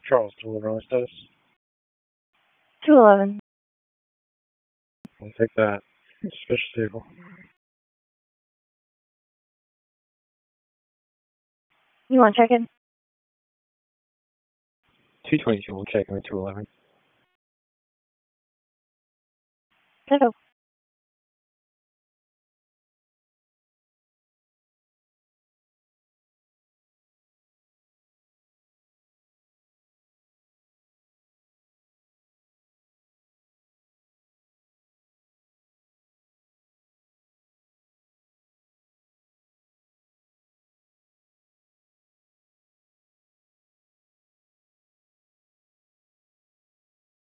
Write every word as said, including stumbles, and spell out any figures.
Charles, deliver on status. two eleven. We'll take that. Suspicious vehicle. You want to check in? two twenty-two, we'll check in with two eleven. Check out.